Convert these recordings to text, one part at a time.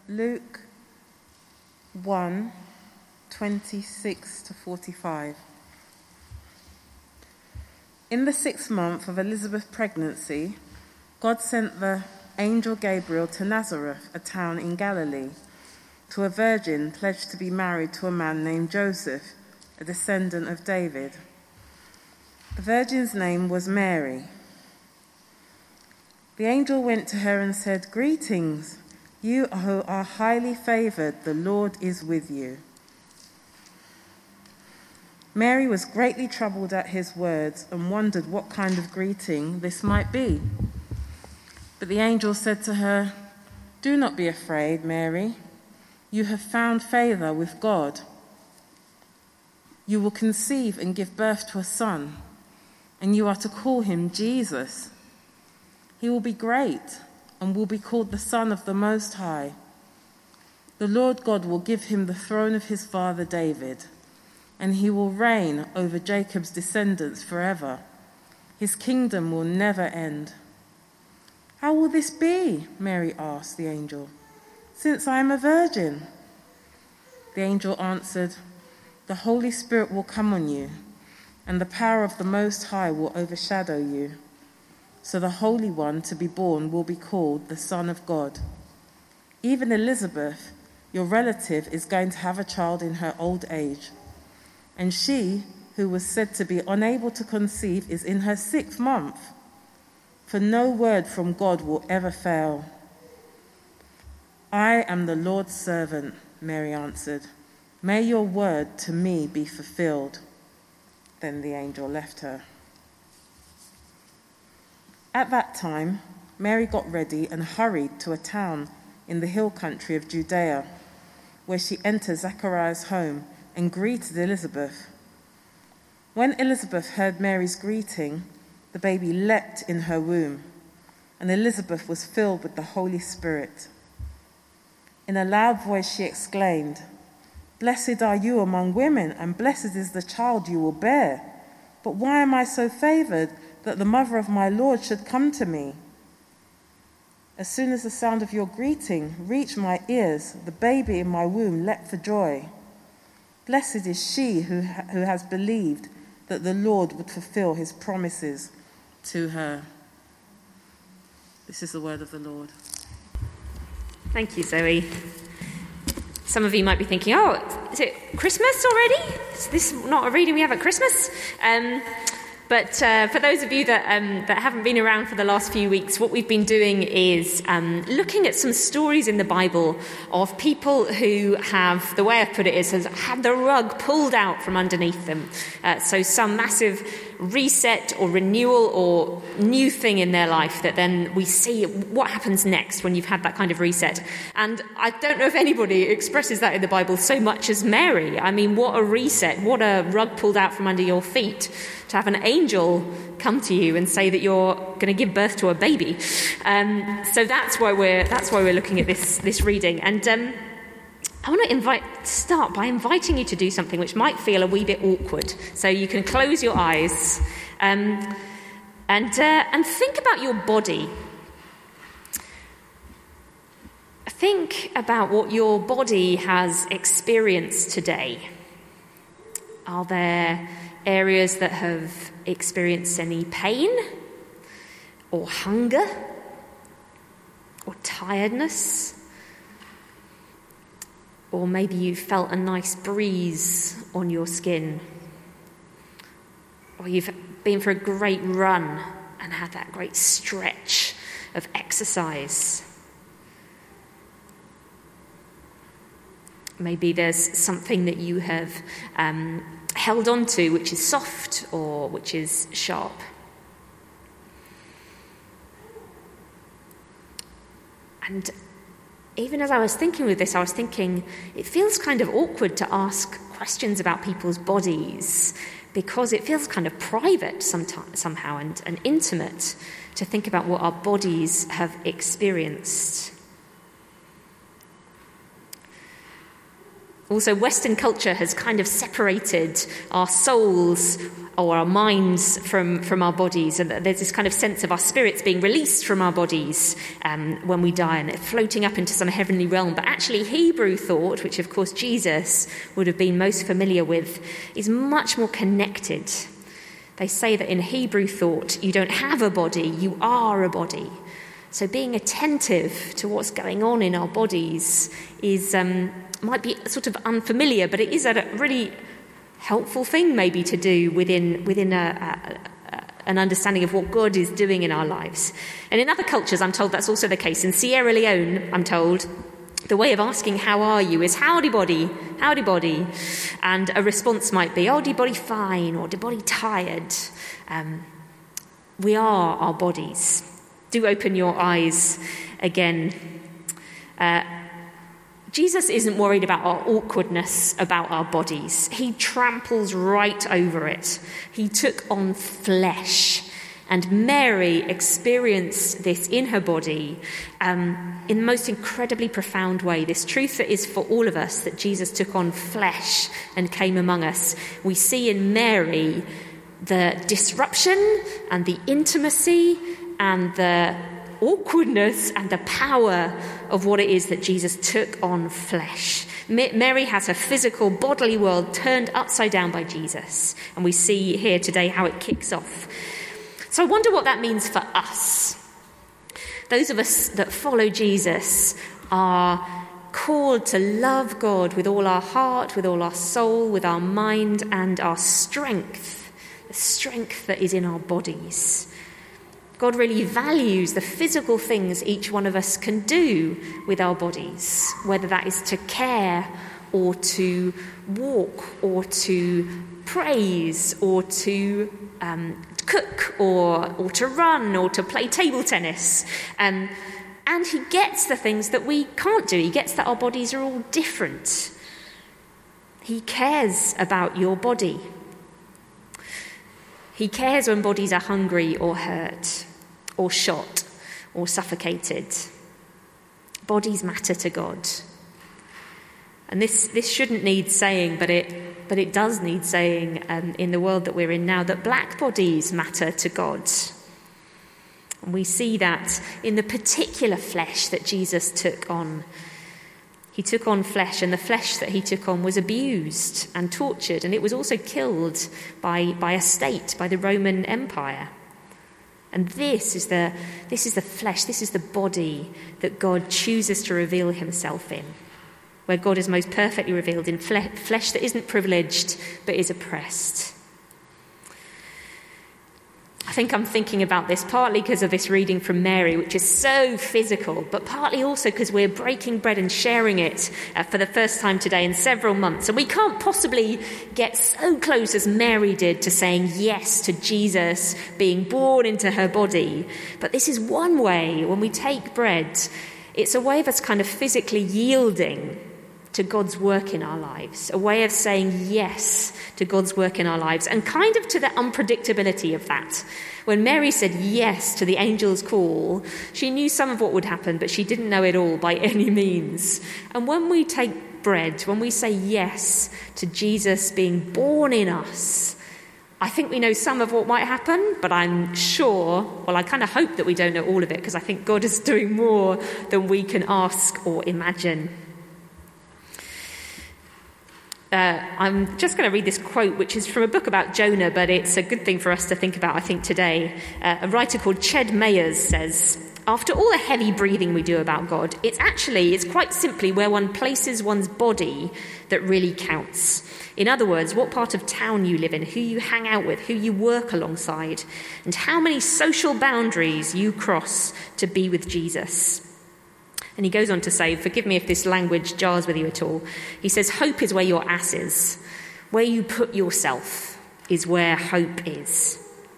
Luke 1, 26 to 45. In the 6th month of Elizabeth's pregnancy, God sent the angel Gabriel to Nazareth, a town in Galilee, to a virgin pledged to be married to a man named Joseph, a descendant of David. The virgin's name was Mary. The angel went to her and said, "Greetings, you who are highly favored, the Lord is with you." Mary was greatly troubled at his words and wondered what kind of greeting this might be. But the angel said to her, "Do not be afraid, Mary. You have found favor with God. You will conceive and give birth to a son, and you are to call him Jesus. He will be great and will be called the Son of the Most High. The Lord God will give him the throne of his father David, and he will reign over Jacob's descendants forever. His kingdom will never end." "How will this be?" Mary asked the angel, "since I am a virgin?" The angel answered, "The Holy Spirit will come on you, and the power of the Most High will overshadow you. So the Holy One to be born will be called the Son of God. Even Elizabeth, your relative, is going to have a child in her old age, and she, who was said to be unable to conceive, is in her 6th month. For no word from God will ever fail." "I am the Lord's servant," Mary answered. "May your word to me be fulfilled." Then the angel left her. At that time, Mary got ready and hurried to a town in the hill country of Judea, where she entered Zechariah's home and greeted Elizabeth. When Elizabeth heard Mary's greeting, the baby leapt in her womb, and Elizabeth was filled with the Holy Spirit. In a loud voice she exclaimed, "Blessed are you among women, and blessed is the child you will bear. But why am I so favored that the mother of my Lord should come to me? As soon as the sound of your greeting reached my ears, the baby in my womb leapt for joy. Blessed is she who has believed that the Lord would fulfill his promises to her." This is the word of the Lord. Thank you, Zoe. Some of you might be thinking, is it Christmas already? Is this not a reading we have at Christmas? But for those of you that haven't been around for the last few weeks, what we've been doing is looking at some stories in the Bible of people who have, the way I've put it is, has had the rug pulled out from underneath them. So some massive reset or renewal or new thing in their life that then we see what happens next when you've had that kind of reset. And I don't know if anybody expresses that in the Bible so much as Mary. I mean, what a reset, what a rug pulled out from under your feet to have an angel come to you and say that you're going to give birth to a baby. So that's why we're looking at this reading. And I want to start by inviting you to do something which might feel a wee bit awkward. So you can close your eyes and think about your body. Think about what your body has experienced today. Are there areas that have experienced any pain or hunger or tiredness? Or maybe you felt a nice breeze on your skin. Or you've been for a great run and had that great stretch of exercise. Maybe there's something that you have held on to which is soft or which is sharp. And even as I was thinking with this, I was thinking it feels kind of awkward to ask questions about people's bodies because it feels kind of private somehow and intimate to think about what our bodies have experienced. Also, Western culture has kind of separated our souls or our minds from our bodies, and there's this kind of sense of our spirits being released from our bodies when we die and floating up into some heavenly realm. But actually, Hebrew thought, which of course Jesus would have been most familiar with, is much more connected. They say that in Hebrew thought, you don't have a body, you are a body. So being attentive to what's going on in our bodies is might be sort of unfamiliar, but it is a really helpful thing maybe to do within an understanding of what God is doing in our lives. And in other cultures, I'm told that's also the case. In Sierra Leone, I'm told, the way of asking how are you is howdy body, and a response might be, oh, body fine, or body tired. We are our bodies. Do open your eyes again. Jesus isn't worried about our awkwardness about our bodies. He tramples right over it. He took on flesh. And Mary experienced this in her body in the most incredibly profound way. This truth that is for all of us, that Jesus took on flesh and came among us. We see in Mary the disruption and the intimacy and the awkwardness and the power of what it is that Jesus took on flesh. Mary has her physical bodily world turned upside down by Jesus, and we see here today how it kicks off. So I wonder what that means for us. Those of us that follow Jesus are called to love God with all our heart, with all our soul, with our mind and our strength, the strength that is in our bodies. God really values the physical things each one of us can do with our bodies, whether that is to care or to walk or to praise or to cook or to run or to play table tennis. And he gets the things that we can't do. He gets that our bodies are all different. He cares about your body. He cares when bodies are hungry or hurt, or shot, or suffocated. Bodies matter to God. And this shouldn't need saying, but it does need saying in the world that we're in now, that black bodies matter to God. And we see that in the particular flesh that Jesus took on. He took on flesh, and the flesh that he took on was abused and tortured, and it was also killed by a state, by the Roman Empire. And this is the flesh, this is the body that God chooses to reveal himself in, where God is most perfectly revealed in flesh that isn't privileged but is oppressed. I think I'm thinking about this partly because of this reading from Mary, which is so physical, but partly also because we're breaking bread and sharing it for the first time today in several months. And we can't possibly get so close as Mary did to saying yes to Jesus being born into her body. But this is one way, when we take bread, it's a way of us kind of physically yielding to God's work in our lives, a way of saying yes to God's work in our lives, and kind of to the unpredictability of that. When Mary said yes to the angel's call, she knew some of what would happen, but she didn't know it all by any means. And when we take bread, when we say yes to Jesus being born in us, I think we know some of what might happen, but I'm sure, well, I kind of hope that we don't know all of it, because I think God is doing more than we can ask or imagine. I'm just going to read this quote, which is from a book about Jonah, but it's a good thing for us to think about, I think, today. A writer called Ched Mayers says, "After all the heavy breathing we do about God, it's quite simply where one places one's body that really counts. In other words, what part of town you live in, who you hang out with, who you work alongside, and how many social boundaries you cross to be with Jesus." And he goes on to say, forgive me if this language jars with you at all. He says, hope is where your ass is. Where you put yourself is where hope is.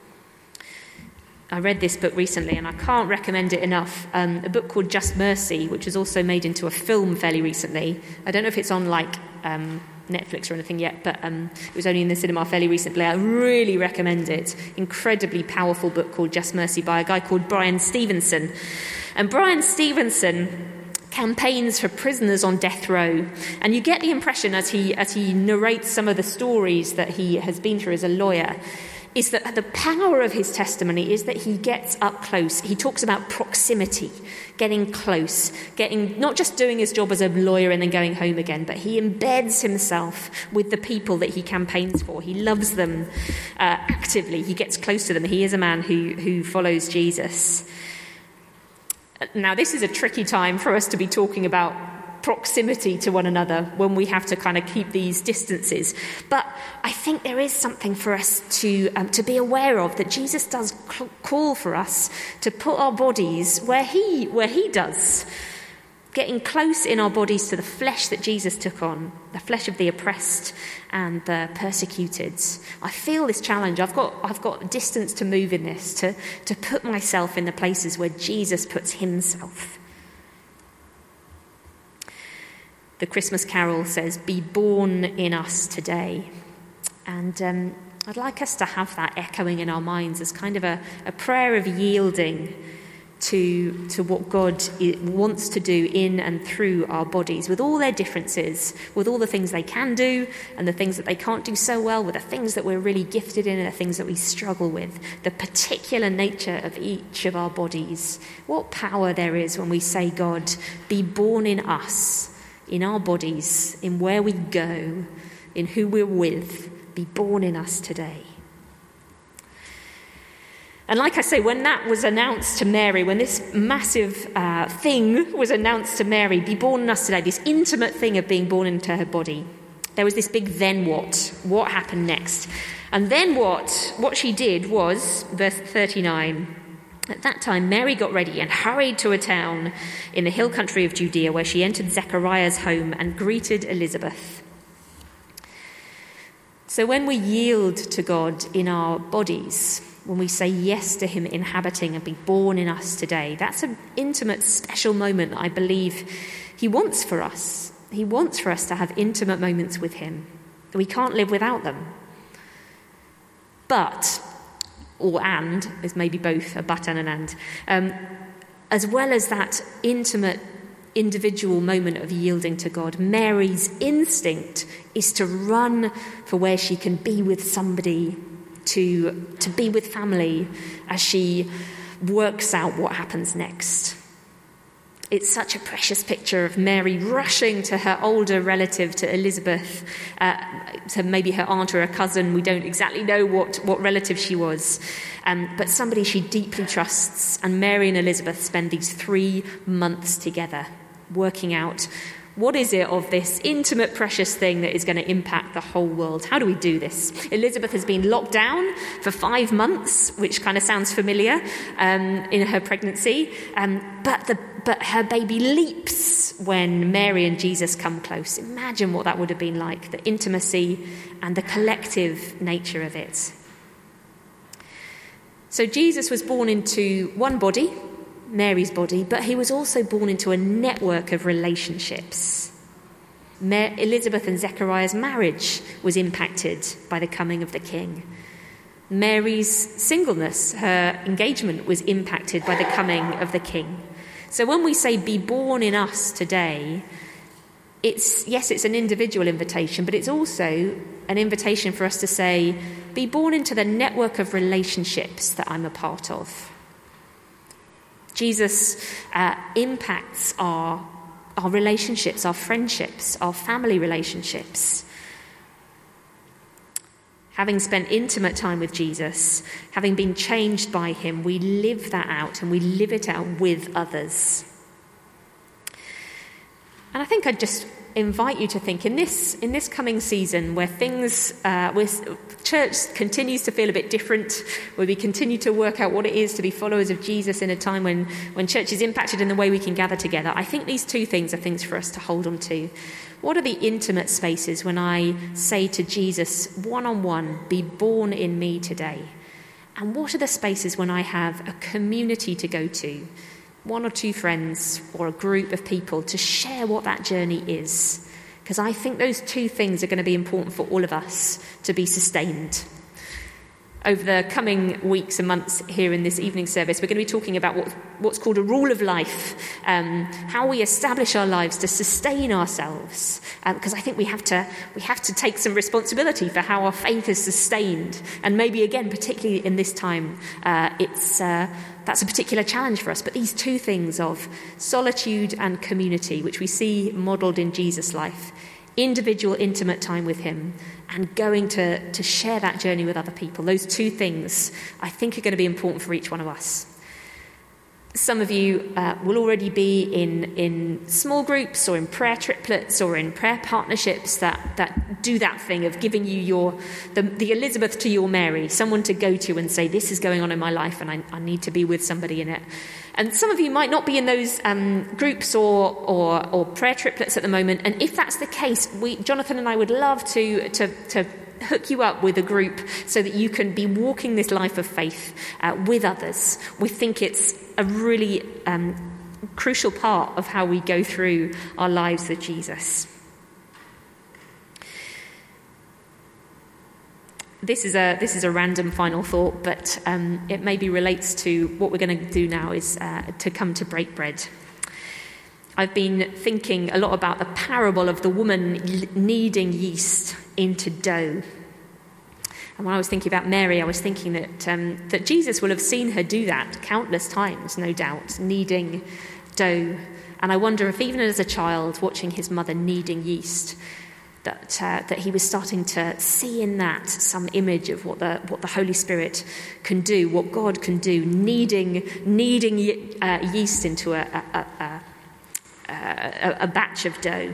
I read this book recently, and I can't recommend it enough. A book called Just Mercy, which was also made into a film fairly recently. I don't know if it's on Netflix or anything yet, but it was only in the cinema fairly recently. I really recommend it. Incredibly powerful book called Just Mercy by a guy called Brian Stevenson. And Brian Stevenson campaigns for prisoners on death row. And you get the impression as he narrates some of the stories that he has been through as a lawyer, is that the power of his testimony is that he gets up close. He talks about proximity, getting close, not just doing his job as a lawyer and then going home again, but he embeds himself with the people that he campaigns for. He loves them actively. He gets close to them. He is a man who follows Jesus. Now, this is a tricky time for us to be talking about proximity to one another when we have to kind of keep these distances. But I think there is something for us to be aware of, that Jesus does call for us to put our bodies where he does, getting close in our bodies to the flesh that Jesus took on, the flesh of the oppressed and the persecuted. I feel this challenge. I've got distance to move in this, to put myself in the places where Jesus puts himself. The Christmas carol says, "Be born in us today." And I'd like us to have that echoing in our minds as kind of a prayer of yielding to what God wants to do in and through our bodies, with all their differences, with all the things they can do and the things that they can't do so well, with the things that we're really gifted in and the things that we struggle with, the particular nature of each of our bodies. What power there is when we say, "God, be born in us, in our bodies, in where we go, in who we're with, be born in us today." And like I say, when that was announced to Mary, when this massive thing was announced to Mary, be born in us today, this intimate thing of being born into her body, there was this big then what? What happened next? And then what she did was, verse 39, "At that time, Mary got ready and hurried to a town in the hill country of Judea, where she entered Zechariah's home and greeted Elizabeth." So when we yield to God in our bodies, when we say yes to him inhabiting and be born in us today, that's an intimate, special moment that I believe he wants for us. He wants for us to have intimate moments with him. We can't live without them. But, or and, is maybe both a but and an and, as well as that intimate individual moment of yielding to God, Mary's instinct is to run for where she can be with somebody, to be with family as she works out what happens next. It's such a precious picture of Mary rushing to her older relative, to Elizabeth, to maybe her aunt or a cousin. We don't exactly know what relative she was, but somebody she deeply trusts. And Mary and Elizabeth spend these 3 months together, working out what is it of this intimate, precious thing that is going to impact the whole world. How do we do this? Elizabeth has been locked down for 5 months, which kind of sounds familiar in her pregnancy, but her baby leaps when Mary and Jesus come close. Imagine what that would have been like, the intimacy and the collective nature of it. So Jesus was born into one body, Mary's body, but he was also born into a network of relationships. Elizabeth and Zechariah's marriage was impacted by the coming of the king. Mary's singleness, her engagement, was impacted by the coming of the king. So when we say be born in us today, it's an individual invitation, but it's also an invitation for us to say, be born into the network of relationships that I'm a part of. Jesus impacts our relationships, our friendships, our family relationships. Having spent intimate time with Jesus, having been changed by him, we live that out, and we live it out with others. And I think I'd just invite you to think in this coming season where things, where church continues to feel a bit different, where we continue to work out what it is to be followers of Jesus in a time when church is impacted in the way we can gather together. I think these 2 things are things for us to hold on to. What are the intimate spaces when I say to Jesus, one-on-one, be born in me today? And what are the spaces when I have a community to go to, 1 or 2 friends or a group of people to share what that journey is? Because I think those 2 things are going to be important for all of us to be sustained. Over the coming weeks and months here in this evening service, we're going to be talking about what's called a rule of life, how we establish our lives to sustain ourselves, because I think we have to take some responsibility for how our faith is sustained. And maybe, again, particularly in this time, that's a particular challenge for us. But these two things of solitude and community, which we see modelled in Jesus' life, individual, intimate time with him, and going to share that journey with other people. Those two things, I think, are going to be important for each one of us. Some of you will already be in small groups or in prayer triplets or in prayer partnerships that do that thing of giving you the Elizabeth to your Mary, someone to go to and say, this is going on in my life and I need to be with somebody in it. And some of you might not be in those groups or prayer triplets at the moment. And if that's the case, Jonathan and I would love to hook you up with a group so that you can be walking this life of faith with others. We think it's a really crucial part of how we go through our lives with Jesus. This is a random final thought, but it maybe relates to what we're going to do now is to come to break bread. I've been thinking a lot about the parable of the woman kneading yeast into dough. And when I was thinking about Mary, I was thinking that Jesus will have seen her do that countless times, no doubt, kneading dough. And I wonder if even as a child, watching his mother kneading yeast, that he was starting to see in that some image of what the Holy Spirit can do, what God can do, kneading yeast into a batch of dough.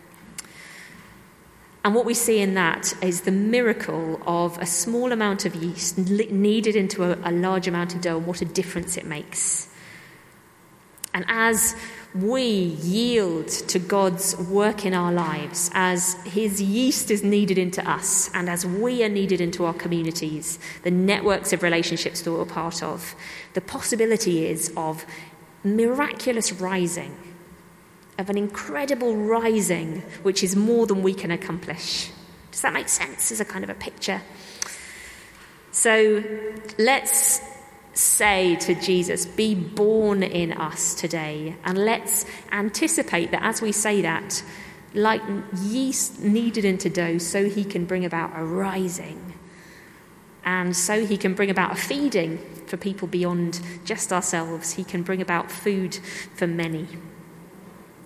And what we see in that is the miracle of a small amount of yeast kneaded into a large amount of dough, and what a difference it makes. And as we yield to God's work in our lives, as his yeast is kneaded into us, and as we are kneaded into our communities, the networks of relationships that we're part of, the possibility is of miraculous rising, of an incredible rising, which is more than we can accomplish. Does that make sense as a kind of a picture? So let's say to Jesus, be born in us today. And let's anticipate that as we say that, like yeast kneaded into dough, so he can bring about a rising. And so he can bring about a feeding for people beyond just ourselves. He can bring about food for many.